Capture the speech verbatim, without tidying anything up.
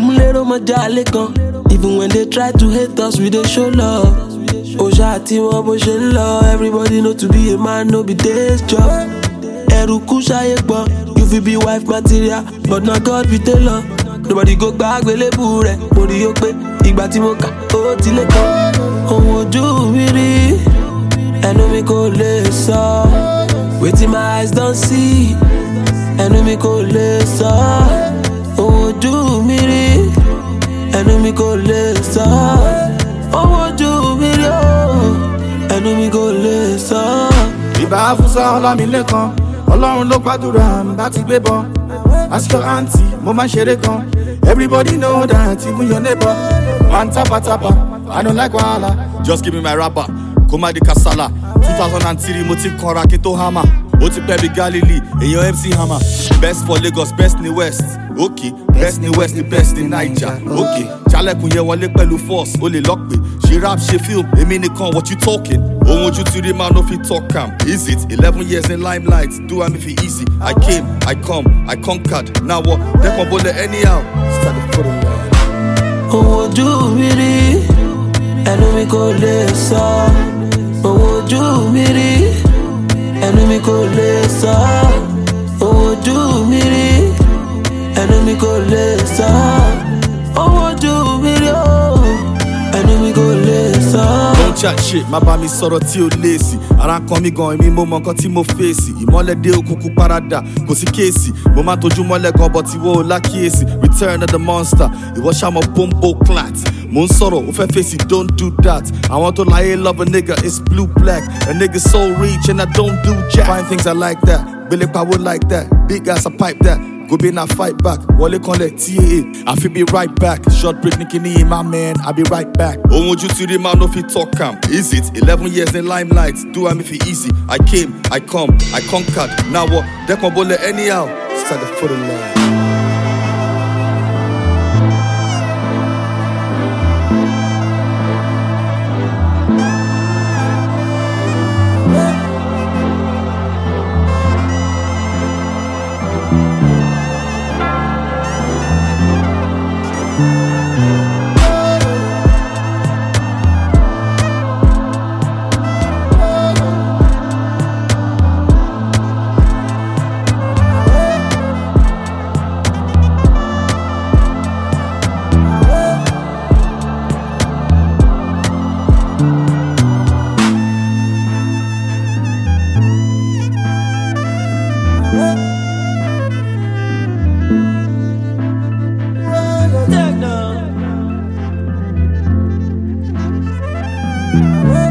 Mulero majale kan. Even when they try to hate us, we dey show love. Oja ti won bo se love. Everybody know to be a man, no be day's job. Eruku shaye gbon. You fit be wife material, but not God be tailor. Nobody go back gbelebu re. Mo ri yo pe igba ti mo ka o ti le kan. Ohun ojú mi rí, ẹnu mi kò lè sọ. Wetin my eyes don't see, ẹnu mi kò lè sọ. Ohun ojú mi rí, ẹnu mi kò lè sọ. Ohun ojú mi rí o, ẹnu mi kò lè sọ. Ìbá Fúsá Ọlámilékan, Ọlọ́run ló gbàdúrà bá ti gbé bọ́. Ask your auntie, mo máa ṣeré gan. Everybody know that, even your neighbor. Man tapa tapa, I don't like wahala. Just give me my rapper, Koma di Kasala. two thousand three, mo ti kanra kí n tó hammer. Ó ti pẹ́ bí Galilee, èèyàn M C Hammer. Best for Lagos, best ni West. Okay, best ni West, ni best ni Niger. Okay, Jalekun yẹn wọlé pẹ̀lú force, ó lè lock me. She rap, she film, èmi nìkan, what you talking? Ohun ojú ti rí man no fit talk am. Is it? eleven years in limelight, do am if it easy. I came, I come, I conquered. Now what? Dẹ́kun bọ́lẹ̀ anyhow. Started for the line. Ohun ojú mi rí, ẹnu mi kò lè sọ. Ohun ojú mi rí, ẹnu mi kò lè sọ. Ohun ojú mi rí, ẹnu mi kò lè sọ. Ohun ojú mi rí o, ẹnu mi kò lè sọ. Don't chat shit, má bá mi sọ̀rọ̀ tí o léèsì. Ara ń kan mi gan, èmi mo mọ nǹkan tí mo fèsì. Ìmọ́lẹ̀ dé òkùnkùn parada, kò sí kéèsì. Mo máa tójú mọ́lẹ̀ gan, but ìwọ ò lákìyèsí. Return of the monster, ìwọ ṣàmọ̀ bombo clat. Mo ń sọ̀rọ̀, ó fẹ́ fèsì, don't do that. Àwọn tó láyé love a nigga, it's blue black. A nigga so rich and I don't do jack. Find things I like that, Billy Power like that. Big ass, I pipe that. Go be na fight back. Wale Conle, T A A. I feel be right back. Short break, Nicky Nee, my man. I'll be right back. Ohun ojú ti rí man no fit talk am. Is it? eleven years in limelight. Do am if it easy. I came, I come, I conquered. Now what? Dẹ́kun bọ́lẹ̀ anyhow. Started for the line. Techno.